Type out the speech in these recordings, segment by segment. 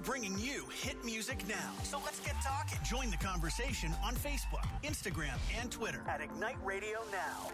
bringing you hit music now. So let's get talking. Join the conversation on Facebook, Instagram, and Twitter at Ignite Radio Now.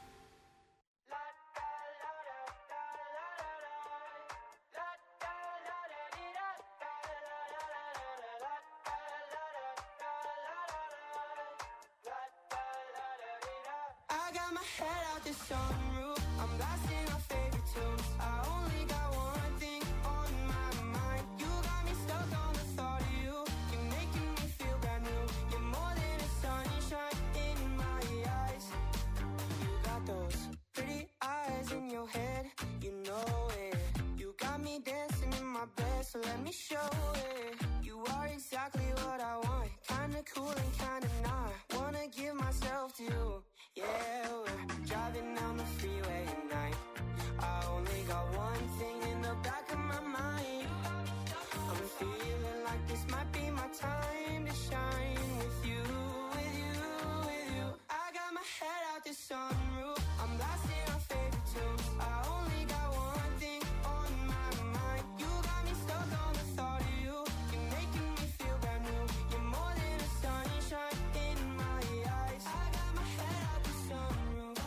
I got my head out the sunroof. I'm blasting our favorite tunes. I only got one thing on my mind. You got me stuck on the thought of you. You're making me feel brand new. You're more than a sunshine in my eyes. You got those pretty eyes in your head. You know it. You got me dancing in my bed, so let me show it. You are exactly what I want. Kinda cool and kinda not. Wanna give myself to you. Yeah, we're driving down the freeway at night. I only got one thing in the back of my mind. I'm feeling like this might be my time to shine with you, with you, with you. I got my head out the sunroof. I'm blasting our favorite tunes. I only got one thing on my mind. You got me stuck on the thought of you. You're making me feel brand new. You're more than a sunshine in my eyes. I got my head out the sunroof.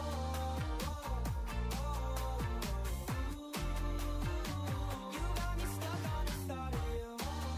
You got me stuck on the thought of you.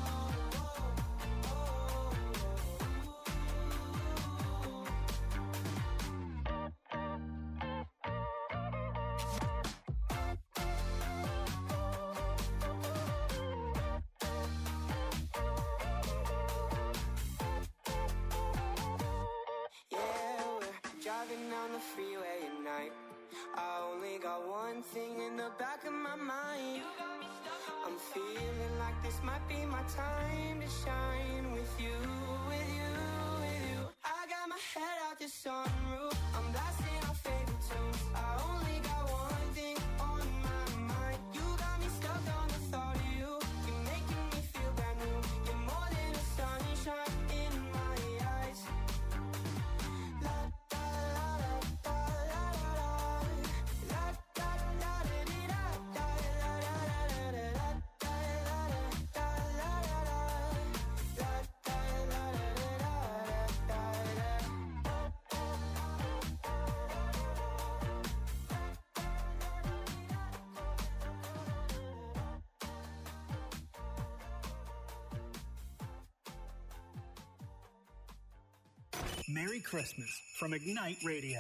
Yeah, we're driving down the freeway at night. I only got one thing in the back of my mind. I'm feeling like this might be my time to shine with you, with you, with you. I got my head out the sunroof. I'm blasting our favorite tunes. I only got one thing on my mind. You got me stuck on the thought of you. You're making me feel brand new. You're more than a sunshine in my eyes. La da la da la la la la da la da di da da la la la la la da la da la la la la da la la Merry Christmas from Ignite Radio.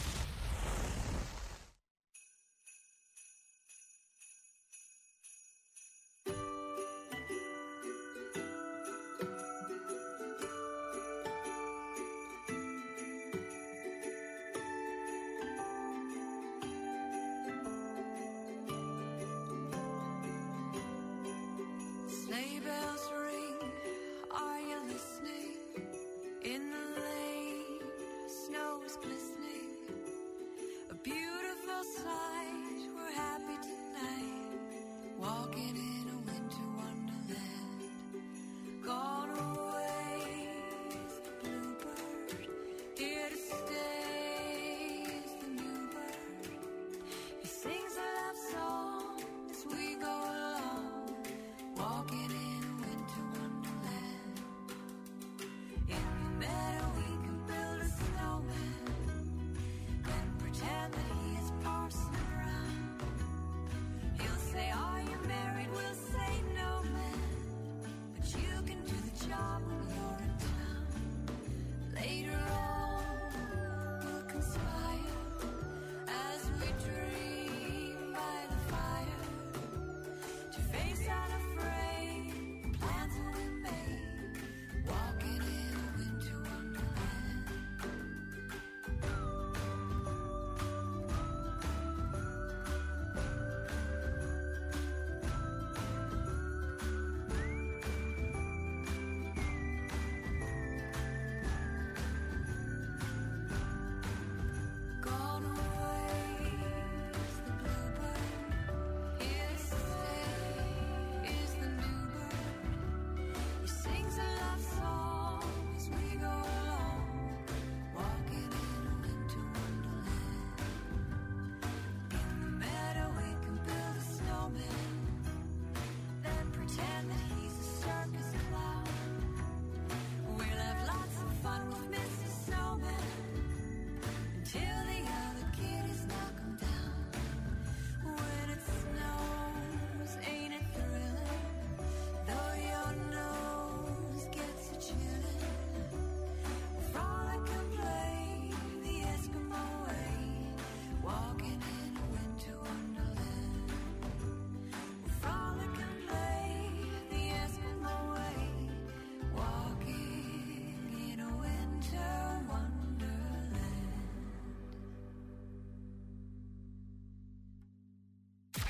Sleigh bells ring, are you listening? In the lane, snow is glistening.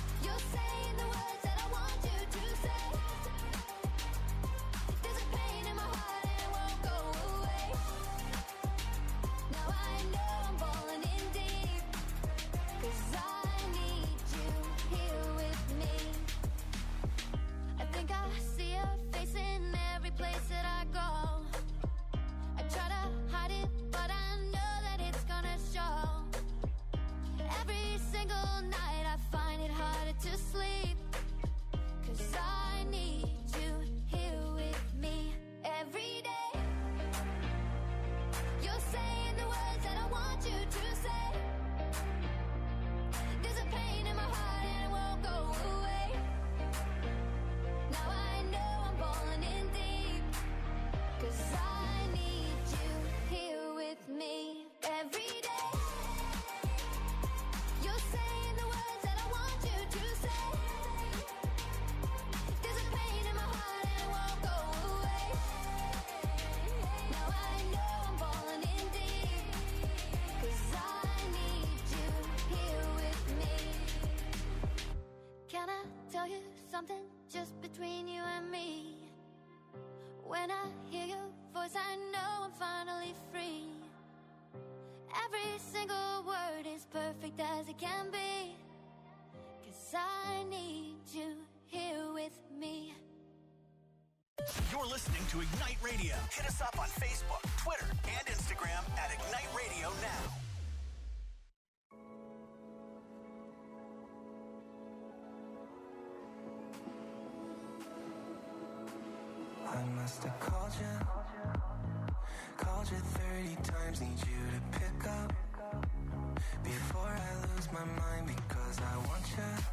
You're saying the words that I want you to say. When I hear your voice, I know I'm finally free. Every single word is perfect as it can be. 'Cause I need you here with me. You're listening to Ignite Radio. Hit us up on Facebook, Twitter, and Instagram at Ignite Radio Now. I must have called you 30 times, need you to pick up before I lose my mind, because I want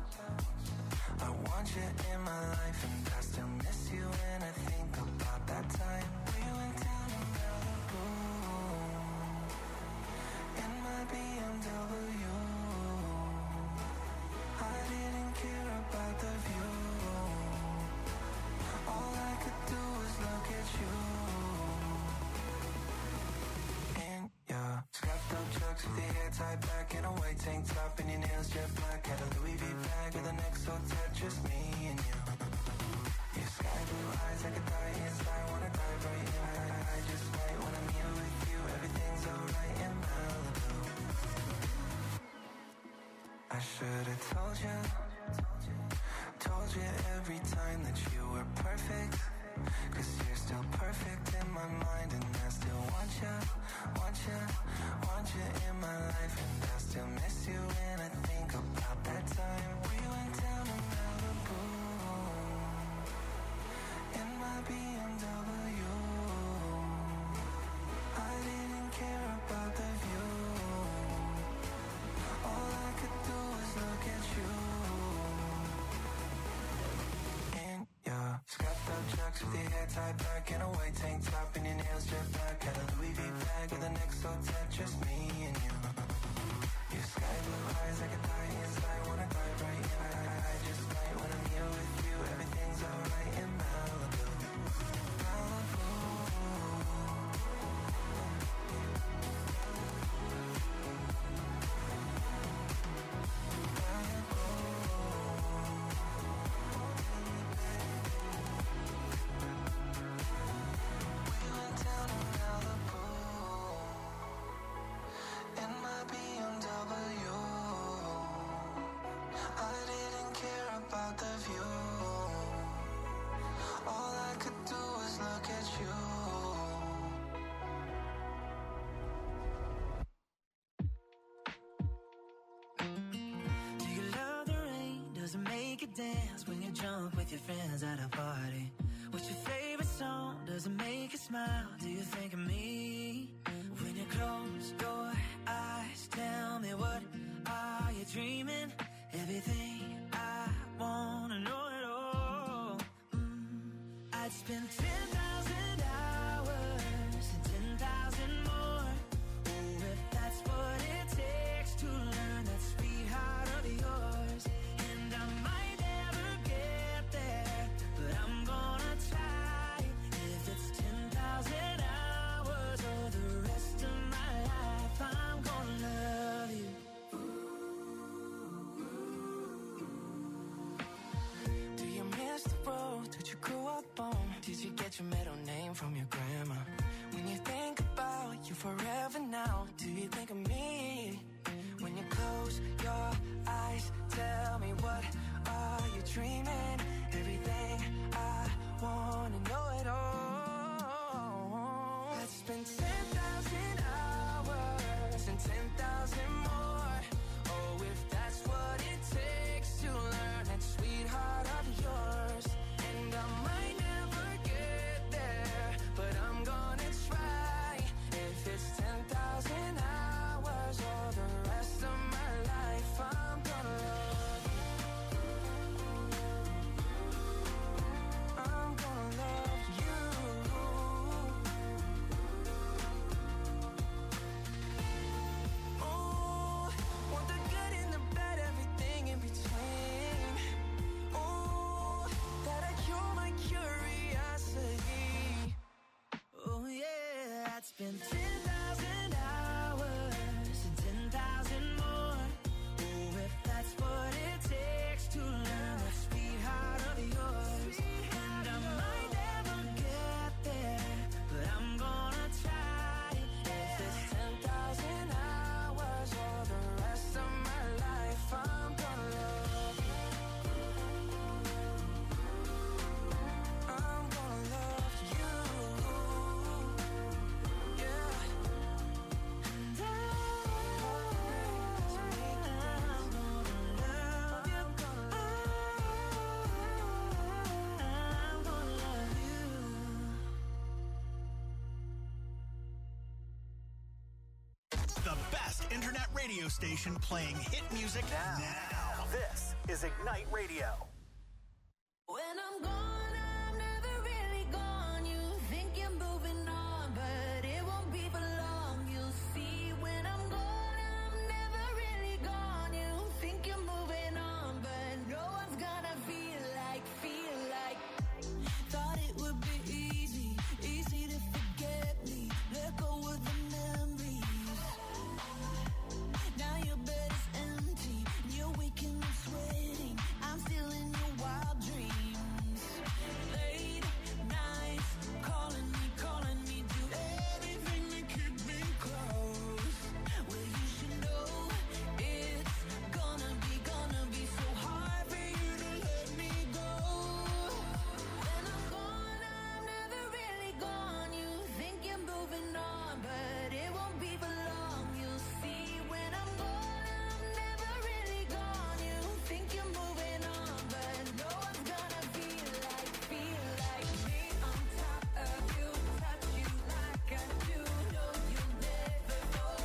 you in my life, and I still miss you when I think about that time we went down to Malibu in my BMW. I didn't care about the view. All I could do was look at you. In your scrapped up chucks with your hair tied back in a white tank top and your nails jet black. Had a Louis V bag with an XO tat, just me and you. Your sky blue eyes, I could die inside, wanna dive right in. I just might when I'm here with you, everything's alright in Malibu. I should've told you every time that you were perfect, 'cause you're still perfect in my mind, and I still want you in my life, and I still miss you when I think about that time we went down to Malibu in my BMW. I didn't care about the view. All I could do was look at you. Yeah, scrapped up chucks with your hair tied back in a white tank top and your nails jet black. Had a Louis V bag with an XO tat, just me and you. Your sky blue eyes, I could die inside, wanna dive right in. I just might when I'm here with you, everything's alright in Malibu. Malibu. Dance when you jump with your friends at a party. What's your favorite song? Does it make you smile? Do you think of me? When you close your eyes, tell me, what are you dreaming? Everything I wanna know it all. I'd spend 10,000 hours and 10,000 more. Oh, if that's what it takes to learn that sweetheart of yours. And I might did you get your middle name from your grandma? When you think about you forever now, do you think of me? When you close your eyes, tell me, what are you dreaming? Everything I wanna know it all. I'd spend 10,000 hours and 10,000 more. Oh, if that's what it takes to learn that sweetheart of yours. And I might never get there, but I'm gonna try. If it's 10,000 hours or the rest of my life, I'm gonna love you. I'm gonna internet radio station playing hit music now. This is Ignite Radio. When I'm gone, I'm never really gone. You think you're moving on, but it won't be for long. You'll see when I'm gone, I'm never really gone. You think you're moving on, but no one's gonna feel like. Thought it would be easy to forget me. Let go of the memories. Now your bed is empty, you're waking up sweating. I'm still in your wild dreams. Late nights, calling me, do anything to keep me close. Well, you should know it's gonna be so hard for you to let me go. When I'm gone, I'm never really gone. You think you're moving on, but it won't be for long. You'll see when I'm gone, I'm never really gone. You think you're moving on, but no one's gonna feel like me on top of you, touch you like I do. No, you'll never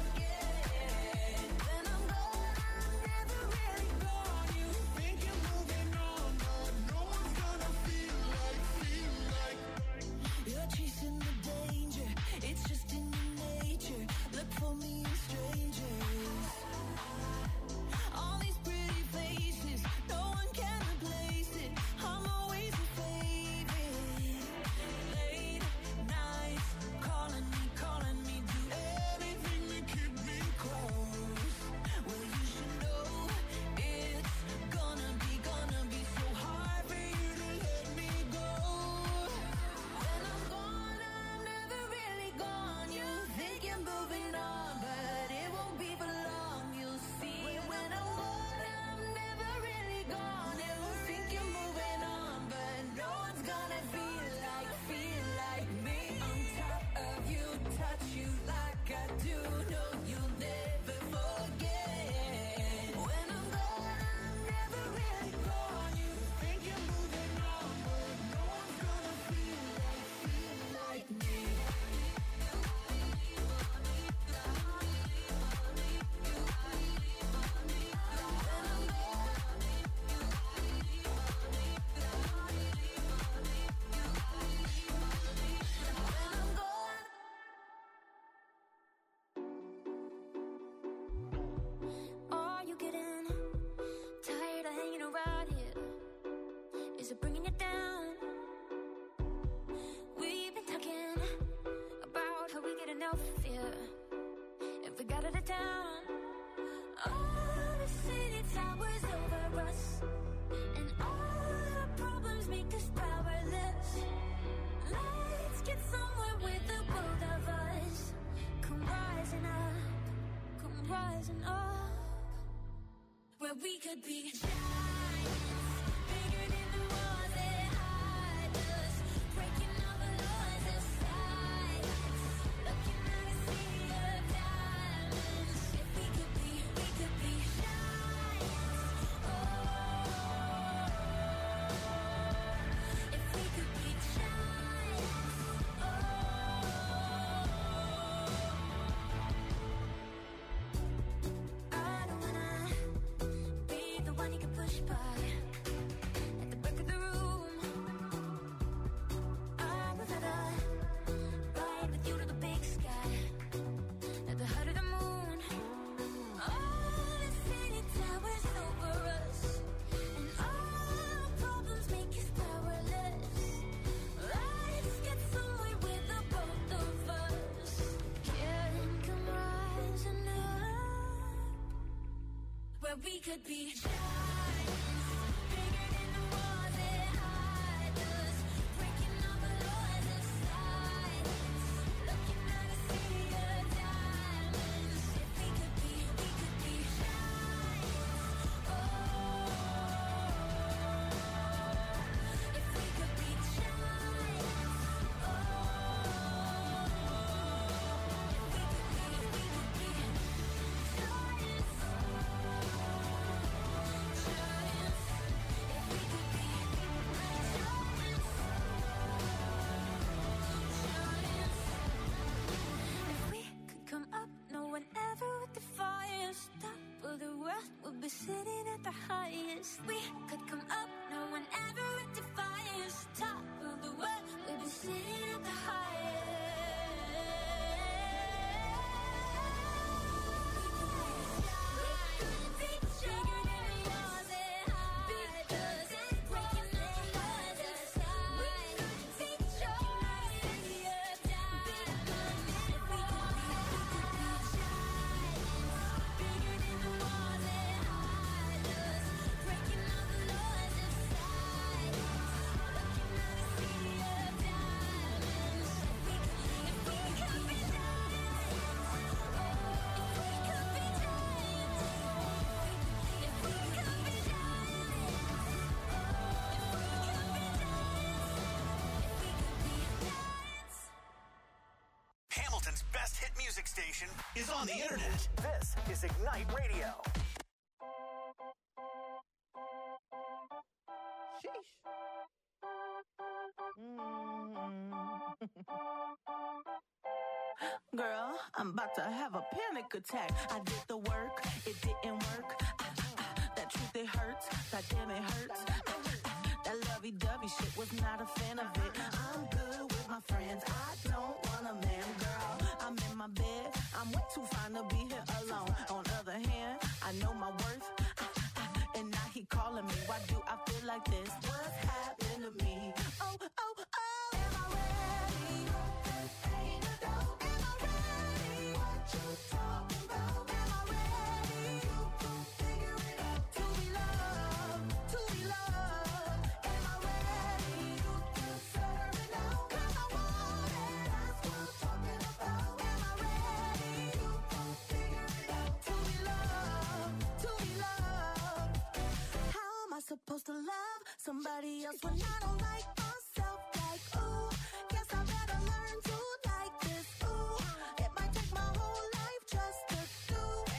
forget. When I'm gone, I'm never really gone. You think you're moving on, but no one's gonna feel like. You're chasing the danger, it's just in your nature. Look for me in strangers. All these pretty faces, no one can replace it. I'm always your favorite. Late nights, calling me, do anything to keep me close. Well, you should know it's gonna be so hard for you to let me go. When I'm gone, I'm never really gone. You think you're moving on, but it won't be for long. You'll see when I'm gone, I'm never really gone. You think you're moving on, but no one's gonna feel like me on top of you, touch you like I do. No, you'll never forget. When I'm gone, I'm never really gone. You think you're moving on, but no one's gonna feel like me. Are you getting tired of hanging around here? Is it bringing you down? We've been talking about how we get enough here if we got out of town. All the city towers over us, and all our problems make us powerless. Let's get somewhere with the both of us. Come rising up, where we could be giants, bigger than the walls that hide us, breaking all the laws of science, looking at a sea of diamonds. If we could be giants, oh, if we could be giants, I don't wanna be the one you can push by at the back of the room. I would rather ride with you to the big sky, at the height of the moon. All the city towers over us, and all our problems make us powerless. Let's get somewhere with the both of us. Can come rising up, where we could be giants, bigger than the walls that hide us, breaking all the laws of science, looking at a sea of diamonds. If we could be giants, oh, if we could be giants, oh, if we could be giants. music station is on the internet. This is Ignite Radio. Girl, I'm about to have a panic attack. I did the work, it didn't work. That truth, it hurts. That damn, it hurts. That lovey-dovey shit was not a fan of it. I'm good with my friends. I don't want a man, girl. I'm in my bed. I'm way too fine to be here alone. On the other hand, I know my worth. And now he calling me. Why do I feel like this? What's happening to me? Oh, oh, oh. Am I ready? Ain't a dope. Am I ready? What you talking about? Am I ready? You gon' figure it out. To be loved, to be loved. Am I ready? You deserve it now. 'Cause I want it. That's what I'm talking about. Am I ready? You gon' figure it out. To be loved, to be loved. How am I supposed to love somebody else when I don't like myself? Like, ooh, guess I better learn to like this. Ooh, it might take my whole life just to do.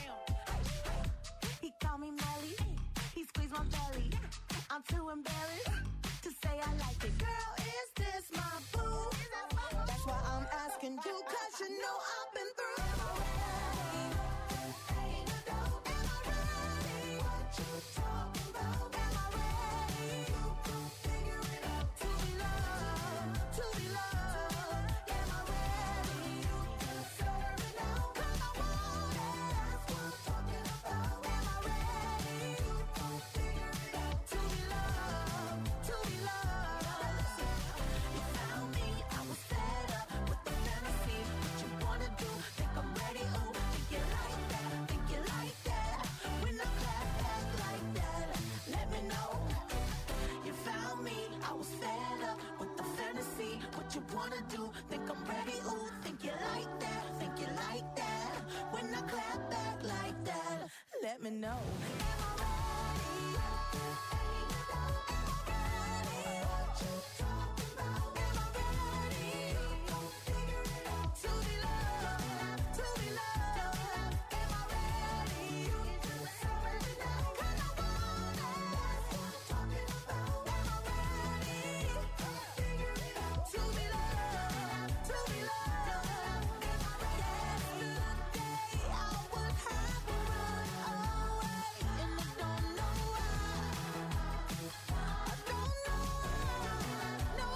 He called me Melly, he squeezed my belly. I'm too embarrassed to say I like it. Girl, is this my boo? That's why I'm asking you, 'cause you know I've been through. Am I ready? Ain't a dope. Am I ready? What you talking about? Am I ready? You gon' figure it out. To be loved, to be loved. Am I ready? You deserve it now. 'Cause I want it. That's what I'm talking about. Am I ready? You gon' figure it out. To be loved, to be loved. You found me, I was fed up with the fantasy. What you wanna do? Think I'm ready? Ooh, think you like that? Think you like that? When I clap back like that, let me know. You found me, I was fed up with the fantasy. What you wanna do? Think I'm ready? Ooh, think you like that? Think you like that? When I clap back like that, let me know. Am I ready? Ain't a doubt. Am I ready? What you talking about? Am I ready? You gon' figure it out. To be loved, to be loved. Am I ready? You deserve it now. 'Cause I want it. That's what I'm talking about. Am I ready? You gon' figure it out. To be loved, to be loved. Am I ready? Yesterday I would have run away, and I don't know why. I don't know why. No.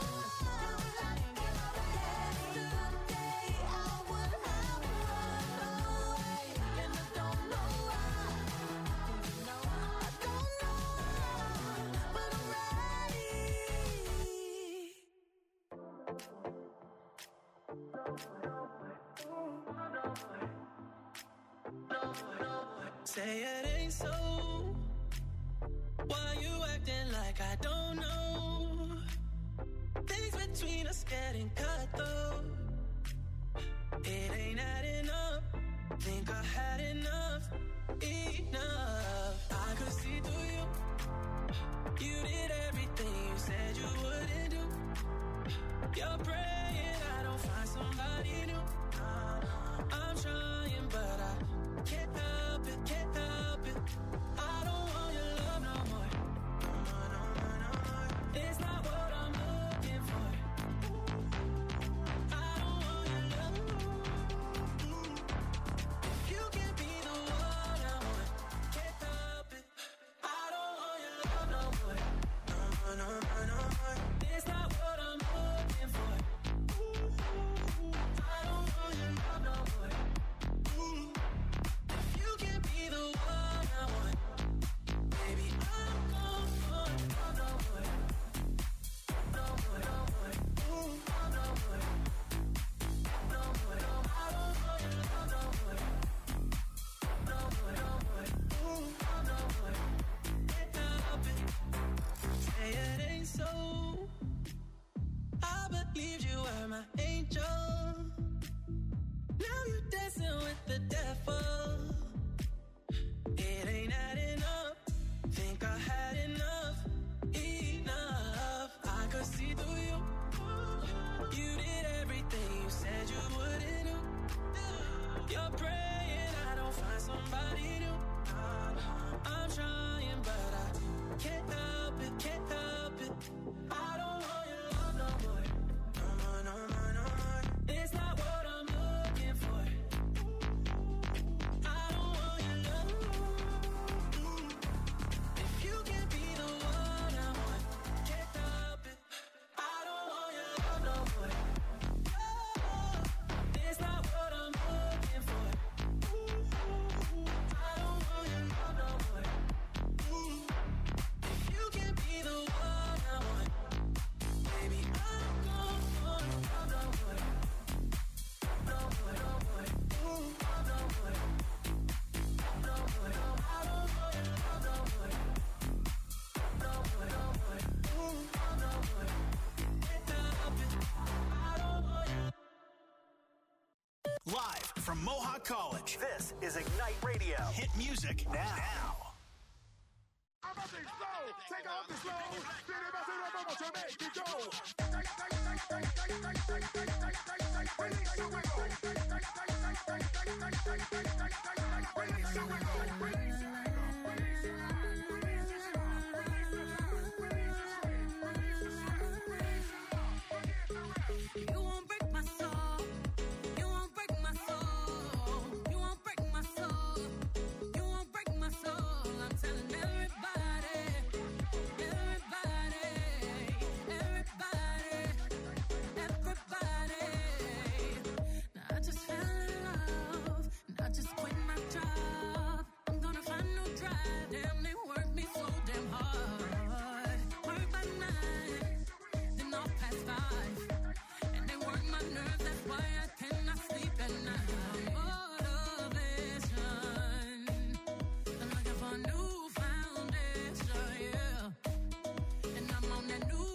Yesterday I would have run away, and I don't know why. I don't know, but I'm ready. Say it ain't so. Why you acting like I don't know? Things between us getting cut though. It ain't adding up. Think I had enough. Enough. I could see through you. You did everything you said you wouldn't do. You're praying I don't find somebody new. I'm trying, but I can't help it, can't help it. I don't want your love no more. No more. It's not what I'm looking for. Live from Mohawk College, this is Ignite Radio. Hit music now. Take off the slow. To make it go. Release the wiggle. Release the wiggle. You won't break my soul. You won't break my soul. You won't break my soul. You won't break my soul. I'm telling everybody, everybody, everybody, everybody. Now I just fell in love, and I just quit my job. I'm gonna find no drive. Damn, they work me so damn hard. Work by 9, then off past 5. And they work my nerves, that's why I cannot sleep at night. Motivation, I'm looking for a new foundation, yeah. And I'm on that new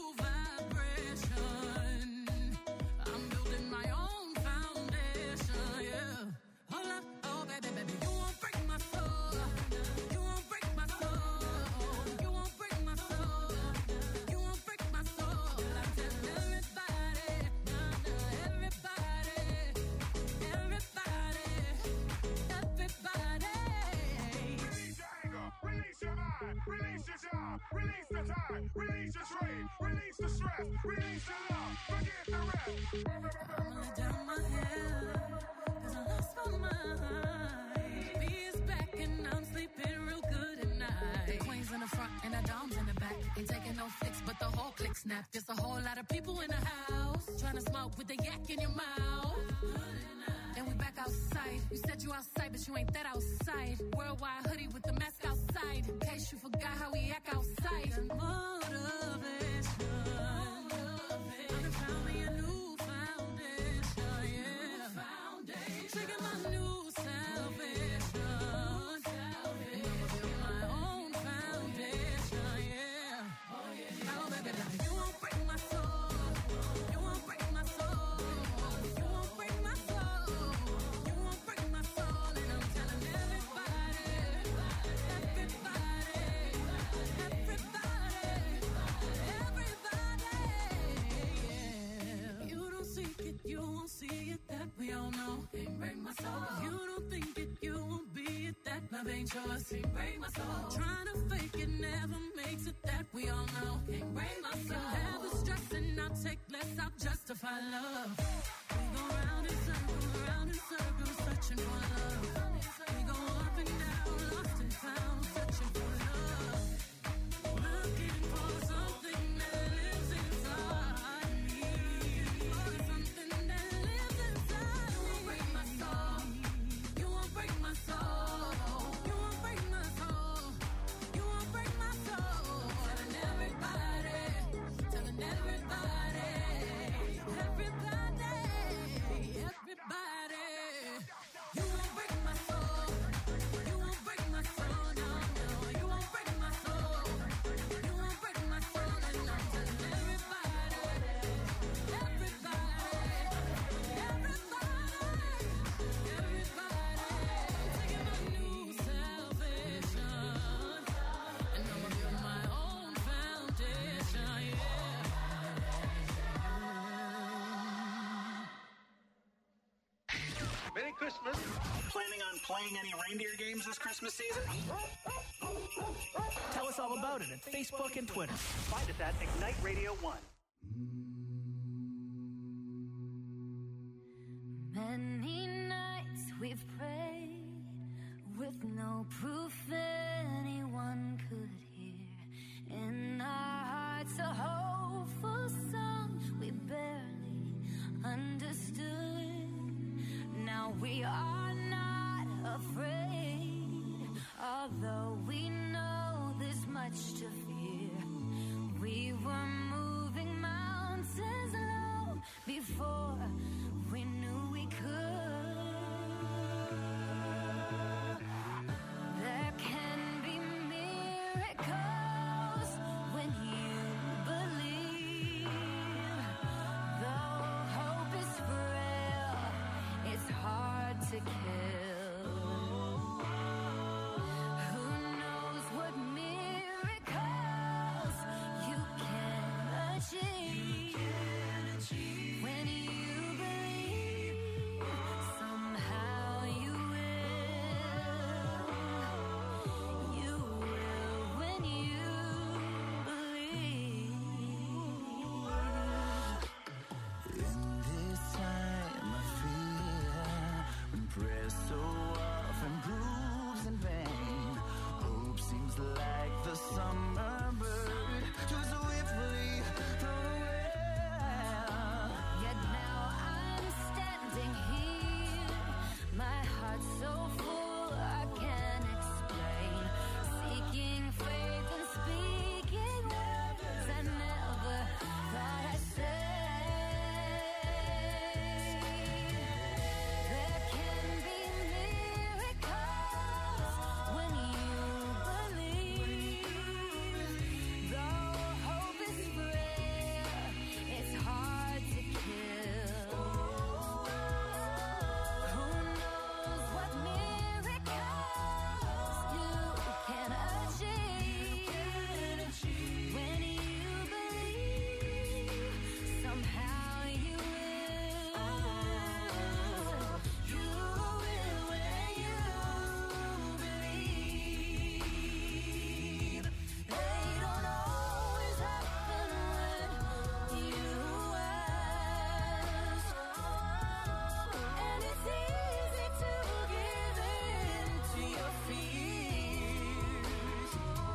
vibration. I'm building my own foundation, yeah. Hold up, oh baby, baby, you won't break my soul. You won't break my soul. You won't break my soul. You won't break my soul. I'm telling everybody, everybody, everybody, everybody. Release your anger. Release your mind. Release your job. Release the time. Release your trade. Release the stress. Release your love. Forget the rest. I'ma let down my hair, 'cause I lost my mind. B is back and I'm sleeping real good at night. The queen's in the front and the dom's in the back. Ain't taking no flicks, but the whole click snap. There's a whole lot of people in the house trying to smoke with the yak in your mouth. Then we back outside. You said you outside, but you ain't that outside. Worldwide hoodie with the mask outside. In case you forgot how we act outside. Motivation. I done found me a new foundation, yeah. Trigger my new salvation. And I'ma build my own foundation, yeah. Oh, baby, baby, you won't break my soul. You won't break my soul. You won't break my soul. You won't break my soul. And I'm telling everybody, everybody, everybody, yeah. You don't seek it, you won't see it, that we all know. Can't break my soul. You don't think it, you won't be it, that love ain't yours. Can't break my soul. Trying to fake it never makes it, that we all know. Can't break my soul. Never stressing, I'll take less, I'll justify love. We go round in circles, searching for love. We go up and down, lost and found, searching for love. Looking for something that lives inside me. For something that lives inside me. You won't break my soul. You won't break my soul. You won't break my soul. You won't break my soul. Telling everybody, telling everybody, everybody, everybody. You won't break my soul. You won't break my soul. No, no, you won't break my soul. You won't break my soul. And I'm telling everybody, everybody, everybody, taking my new salvation. And I'ma build my own foundation, yeah. Merry Christmas. Planning on playing any reindeer games this Christmas season? Tell us all about it at Facebook and Twitter. Find us at Ignite Radio 1. Many nights we've prayed with no proof anyone could hear. In our hearts, a hopeful song we barely understood. Now we are not afraid, although we know there's much to fear. We were moving mountains low before we knew we could. There can be miracles when you believe. Though hope is frail, it's hard a summer bird, too swiftly thrown away. Yet now I'm standing here, my heart's so full I can't explain, seeking faith and speaking words I never thought I'd say. There can be miracles when you believe. Though hope is frail, it's hard to kill. Who knows what miracles you can achieve when you believe. Somehow you will. You will when you believe. They don't always happen when you ask, and it's easy to give in to your fears.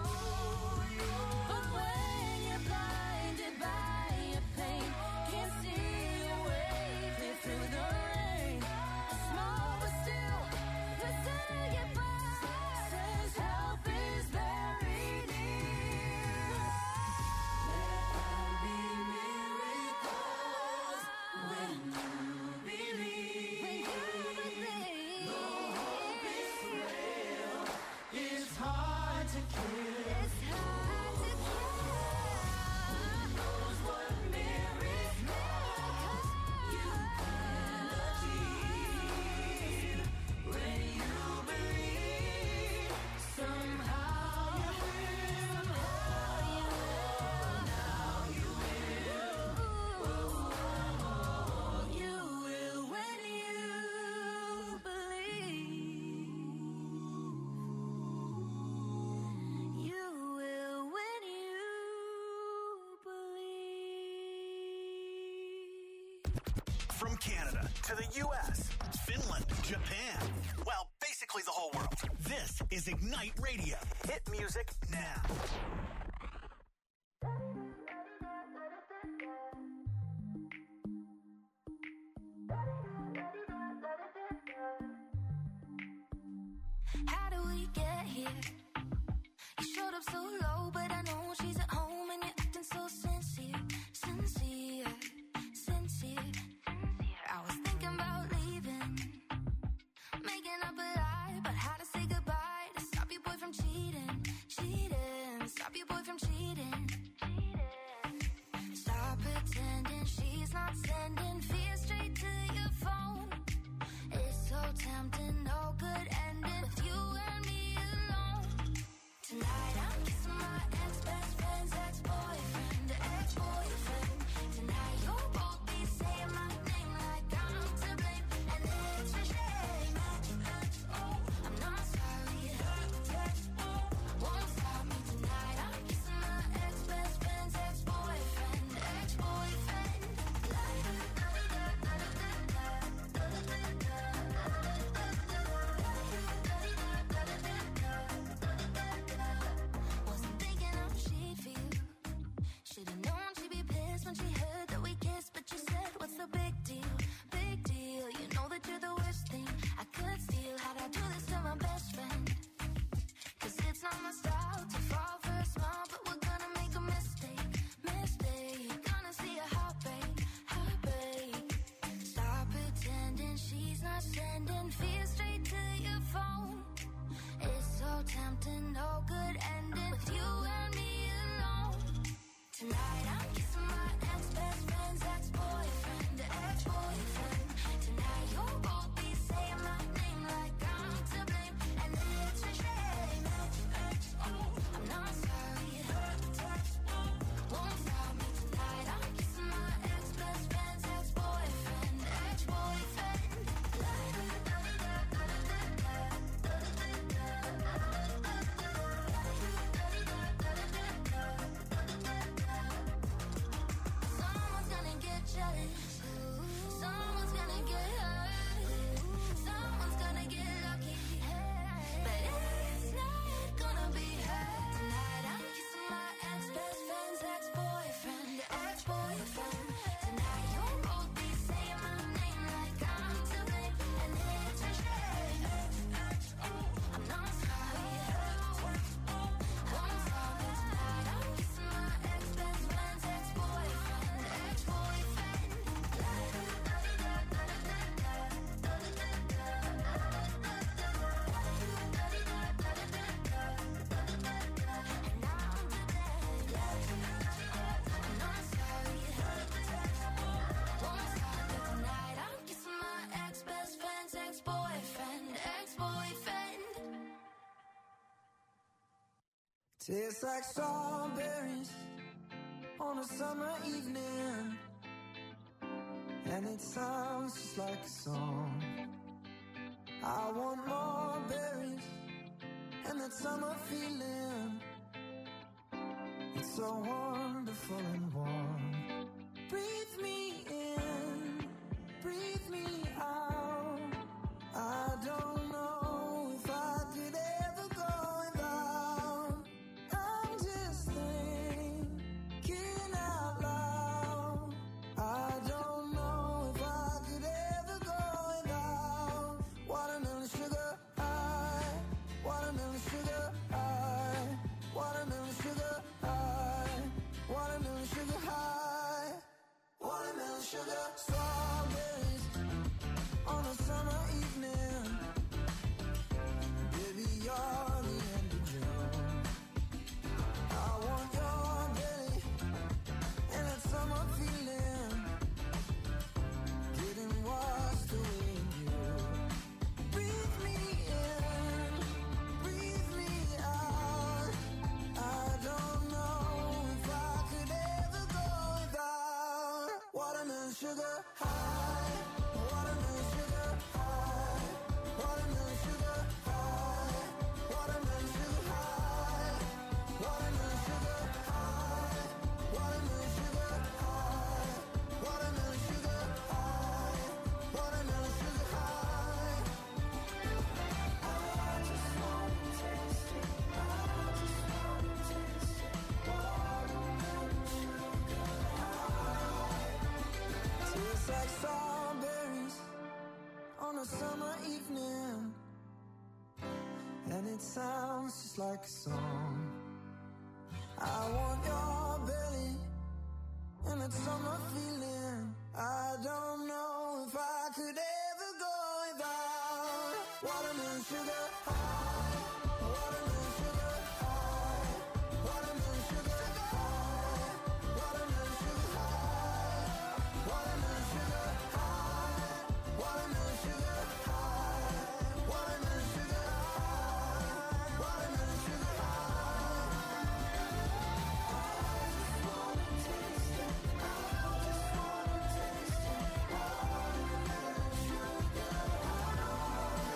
But when you're blinded by your pain, can't see your way clear through the rain, a small but still resilient voice says help is very near. There'll be miracles when you believe. Though hope is frail, it's hard to kill. It's hard to kill. Who knows what miracles you can achieve when you believe. Somehow you will. Now you will. You will when you believe. You will when you believe. From Canada to the U.S., Finland, Japan, well, basically the whole world. This is Ignite Radio. Hit music now. How do we get here? You showed up so low, but I know she's at home and you're acting so sincere, sincere, sincere. I was thinking about leaving, making up a lie about how to say goodbye to stop your boy from cheating, cheating, stop your boy from cheating. Stop pretending she's not sending fear straight to your phone. It's so tempting, no good ending with you and me alone. Tonight I'm kissing my ex-best friend's ex-boyfriend, ex-boyfriend. Tonight you'll both be saying my name like I'm to blame, and it's a shame. I'm not sorry, won't stop me tonight. I'm kissing my ex-best friend's ex-boyfriend, ex-boyfriend. Wasn't thinking how she'd feel. Should've known she'd be pissed when she heard that we kissed, but you said, what's the big deal? Big deal. You know that you're the worst thing I could steal. How'd I do this to my best friend? 'Cause it's not my style to fall for a smile, but we're gonna make a mistake, mistake. Gonna see a heartbreak, heartbreak. Stop pretending she's not sending fear straight to your phone. It's so tempting, no good ending with you and me alone. Tonight I'm kissing my ex-best friend's ex-boyfriend, ex-boyfriend. Tonight you'll both be saying my name like I'm to blame, and it's a shame. I'm not sorry, won't stop me tonight. I'm kissing my ex-best friend's ex-boyfriend, ex-boyfriend. Tastes like strawberries on a summer evening, and it sounds just like a song. I want more berries and that summer feeling. It's so wonderful and warm. Breathe me in, breathe me out. I don't know if I could ever go without. I'm just thinking out loud. I don't know if I could ever go without watermelon sugar high, watermelon sugar high, watermelon sugar high, watermelon sugar high, watermelon sugar. Strawberries on a summer evening. Baby, you're the end of June. I want your belly and that summer feeling, getting washed away in you. Breathe me in, breathe me out. I don't know if I could ever go without watermelon sugar high, watermelon sugar high, watermelon sugar high, watermelon sugar high, watermelon sugar high, watermelon sugar high, watermelon sugar high, watermelon sugar high. I just wanna taste it. I just wanna taste it. Watermelon sugar high. Tastes like strawberries on a summer evening, and it sounds just like a song. I want your belly and that summer feeling. I don't know if I could ever go without watermelon sugar high, watermelon sugar high, watermelon sugar high, watermelon sugar high, watermelon sugar high, watermelon sugar high, watermelon sugar high, watermelon sugar high. I just wanna taste it. I just wanna taste it. Watermelon sugar high.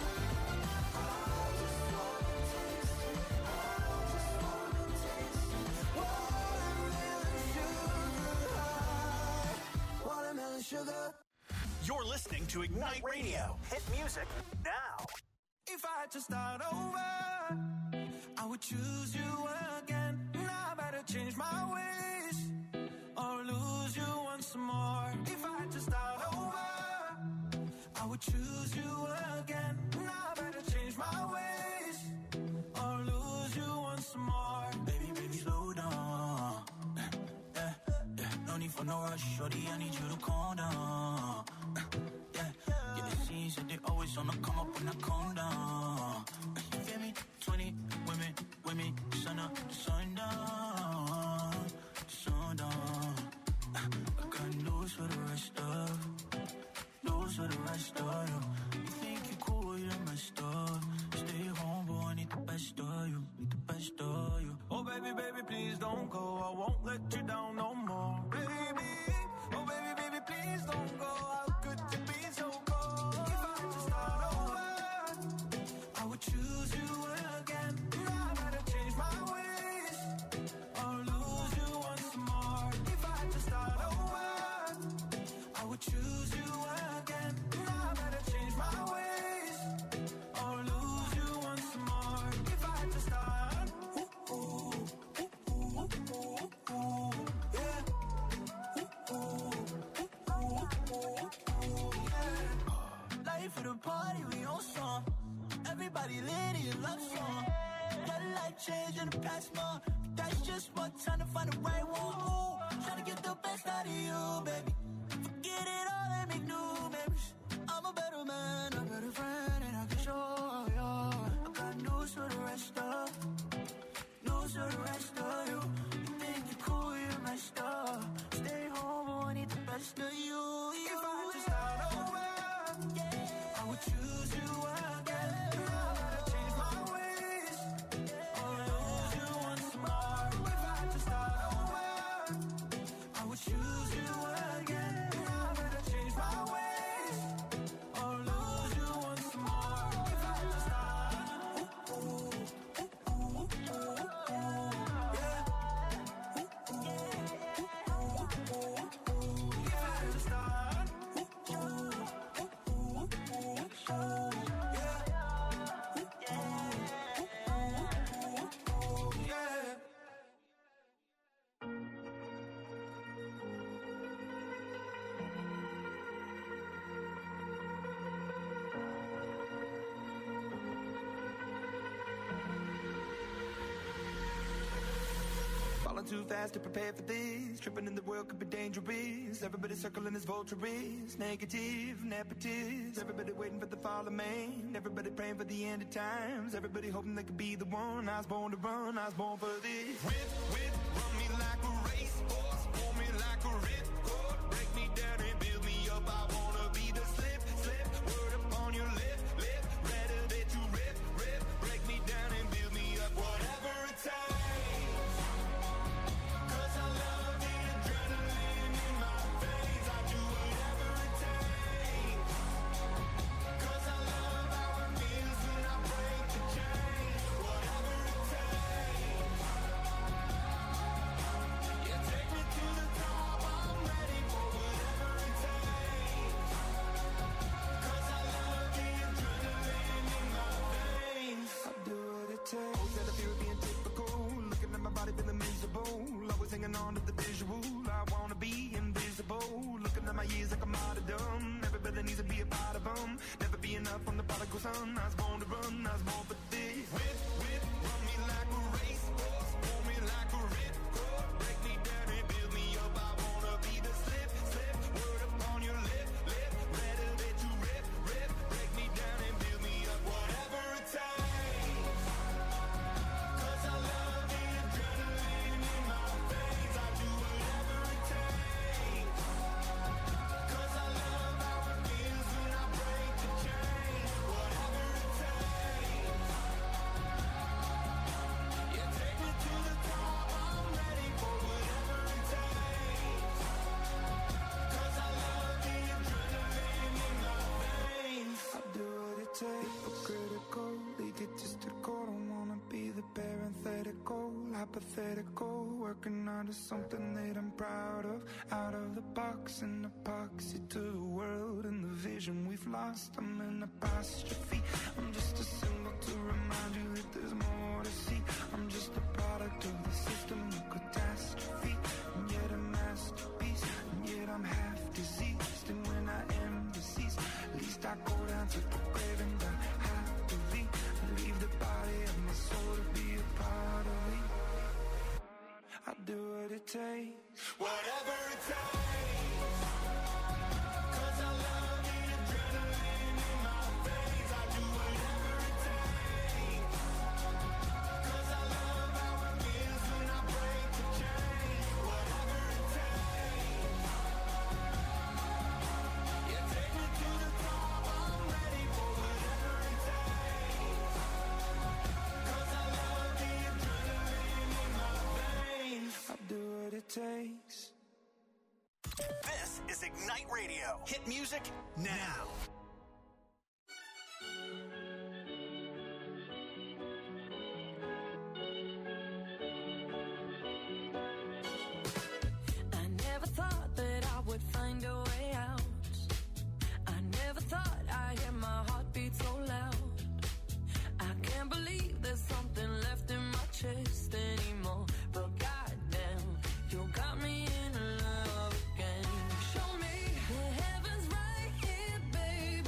I just wanna taste it. I just wanna taste it. Watermelon sugar high. Watermelon sugar. You're listening to Ignite Radio. Hit music now. If I had to start over, I would choose you again. Now I better change my ways or lose you once more. If I had to start over, I would choose you again. Now I better change my ways or lose you once more. Baby, baby, slow down. Yeah, yeah. No need for no rush, shorty. I need you to calm down. Yeah, it seems that they always on the come up when I calm down. You feel me? 20 women, sun up, sundown, sundown. I got news for the rest of you. You think you cool, you're messed up. Stay home, boy, I need the best of you, Oh, baby, baby, please don't go. I won't let you down no more, baby. Oh, baby, baby, please don't go. How could you be so cold? If I had to start over, I would choose you again. Now I better change my ways or lose you once more. If I had to start over, I would choose you again. Now I better change my ways or lose you once more. If I had to start, yeah. Life of the party, we on song. Everybody lit in love song. Got a life change in the past month. That's just one time to find the right one. Ooh, tryna get the best out of you, baby. Forget it all and make new memories. I'm a better man, a better friend, and I can show you. I got news for the rest of you. You think you're cool, you're messed up. Stay home, but I need the best of you. If I had to start over, I would choose you again. I gotta change my ways or lose you too fast to prepare for this. Tripping in the world could be dangerous. Everybody circling as vultures. Negative, nepotist. Everybody waiting for the fall of man. Everybody praying for the end of times. Everybody hoping they could be the one. I was born to run, I was born for this. Whip, run me like a racehorse. Pull me like a ripcord. Break me down and build me up. I wanna be the slip. Word upon your lip. Rather that you rip. Break me down and build me up. Whatever it takes. 'Cause I love the adrenaline in my veins. I do whatever it takes. 'Cause I love how it feels when I break the chain. Whatever it takes. Yeah, take me to the top. I'm ready for whatever it takes. 'Cause I love the adrenaline in my veins. I do what it takes. That I feel being typical. Looking at my body feeling miserable. Always hanging on to the visual. I wanna be invisible. Looking at my years like a martyrdom. Everybody needs to be a part of them. Never be enough on the prodigal son. I was born to run, I was born for this. Whip, run me like a racehorse. Pull me like a ripcord. Break me down and build me up. I wanna be the slip. Word upon your lip. Rather that you rip. Break me down and build me up. Whatever it takes. 'Cause I love the adrenaline in my veins. I do whatever it takes. 'Cause I love how it feels when I break the chain. Whatever it takes. Yeah, take me to the top. I'm ready for whatever it takes. 'Cause I love the adrenaline in my veins. I do what it takes. Hypocritical, egotistical. Don't wanna be the parenthetical, hypothetical. Working out of something that I'm proud of. Out of the box and epoxy to the world and the vision we've lost. I'm an apostrophe. I'm just a symbol to remind you that there's more to see. I'm just a product of the system of catastrophe. And yet a masterpiece. And yet I'm half diseased. And when I am deceased, at least I go down to the grave and die happily. Leave the body of my soul to be a part of me. I do what it takes. Whatever it takes. 'Cause I love the adrenaline in my veins. I do whatever it takes. 'Cause I love how it feels when I break the chain. Whatever it takes. Yeah, take me to the top. I'm ready for whatever it takes. 'Cause I love the adrenaline in my veins. I do what it takes. This is Ignite Radio. Hit music now. I never thought that I would find a way out. I never thought I'd hear my heartbeat so loud. I can't believe there's something left in my chest anymore. But goddamn, you got me in love again. Show me the heavens right here, baby.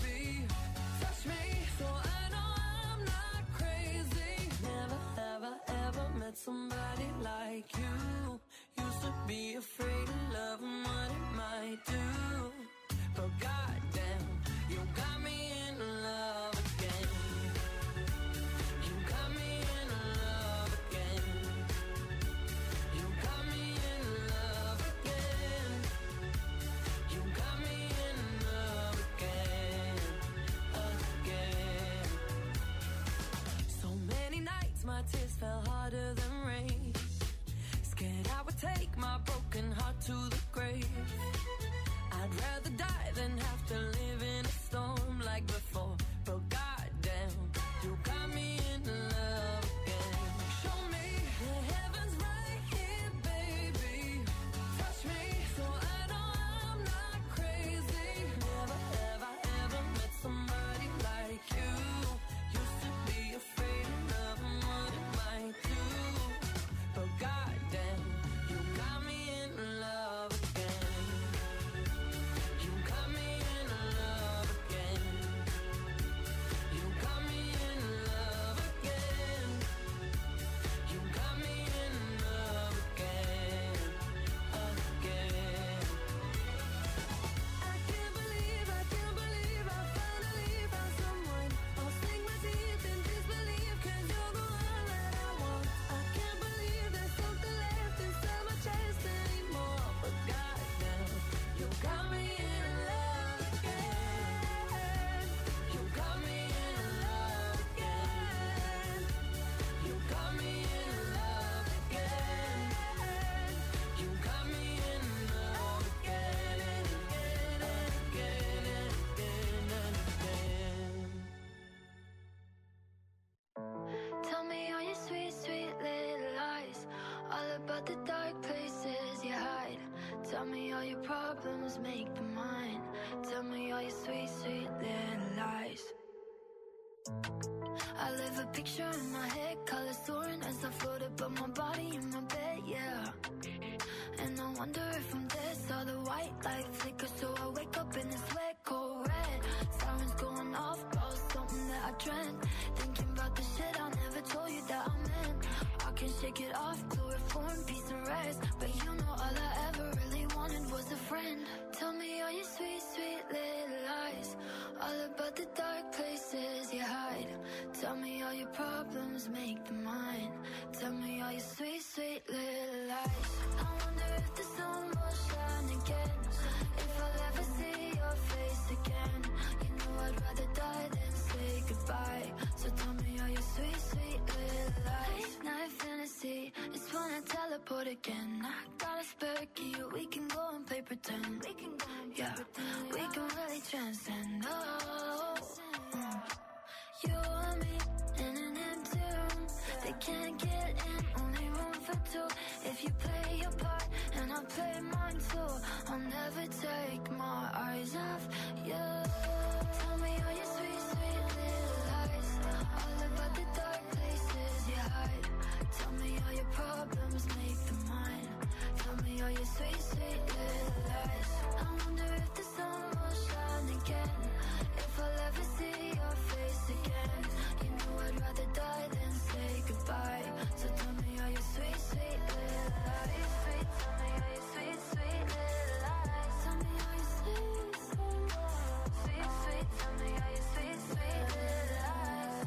I live a picture in my head, colors soaring as I float above my body in my bed, yeah. And I wonder if I'm dead, saw the white light flicker, so I wake up in this wet, cold red. Sirens going off, about something that I dreamt. Thinking about the shit I never told you that I meant. I can shake it off, chloroform, peace and rest. But you know all I ever really wanted was a friend. Tell me all your sweet, sweet little lies, all about the dark places you hide. Tell me all your problems, make them mine. Tell me all your sweet, sweet little lies. I wonder if the sun will shine again, if I'll ever see your face again. You know I'd rather die than say goodbye. So tell me all your sweet, sweet little lies. Late night fantasy, it's fun to teleport again. I got a spare key, we can go and play pretend. We can go and play pretend. We can really transcend. Oh, you and me in an empty room. They can't get in, only room for two. If you play your part and I play mine too, I'll never take my eyes off you. Tell me all your sweet, sweet little lies, all about the dark places you hide. Tell me all your problems, make them mine. Tell me all your sweet, sweet little lies. I wonder if the sun will shine again, if I'll ever see your face again. You know I'd rather die than say goodbye. So tell me all your sweet, sweet little lies. Sweet, tell me all your sweet, sweet little lies. Tell me all your sweet, sweet, sweet, tell me all your sweet, sweet little lies.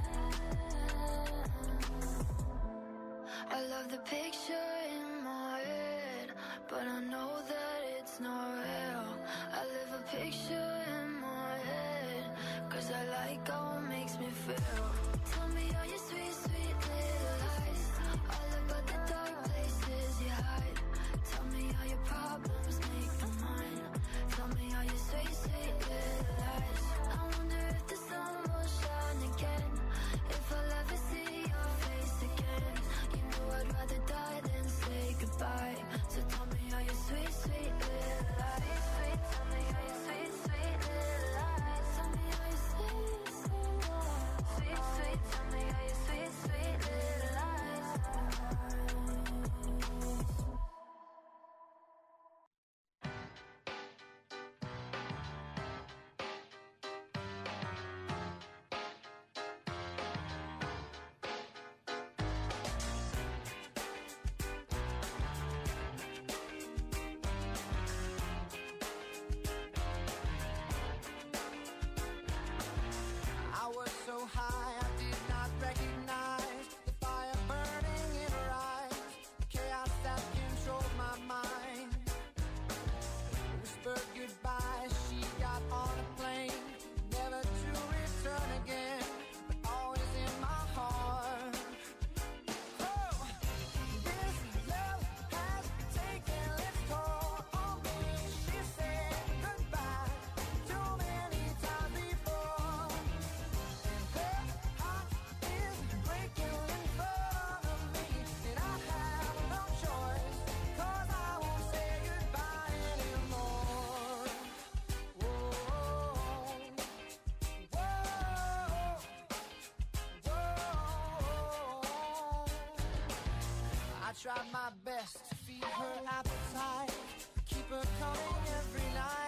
I love the picture in my head, but I know that it's not real. I live a picture in my head, 'cause I like how it makes me feel. Tell me all your sweet, sweet little lies, all about the dark places you hide. Tell me all your problems, make them mine. Tell me all your sweet, sweet little lies. I wonder if the sun will shine again, if I'll ever see your face again. You know I'd rather die than say goodbye. So tell me all your sweet, sweet little lies. Sweet, tell me all your sweet, sweet little lies. Tell me all your sweet, sweet, sweet, tell me all your sweet, sweet little lies. I was so high, I did not recognize the fire burning in her eyes, the chaos that controlled my mind. Whispered goodbye, she got on a plane, never to return again, but always in my heart. Oh, this love has taken its toll on me. She said goodbye too many times before. Her heart is breaking in front of me, and I have no choice, 'cause I won't say goodbye anymore. Whoa, whoa, I tried my best to feed her appetite, keep her coming every night.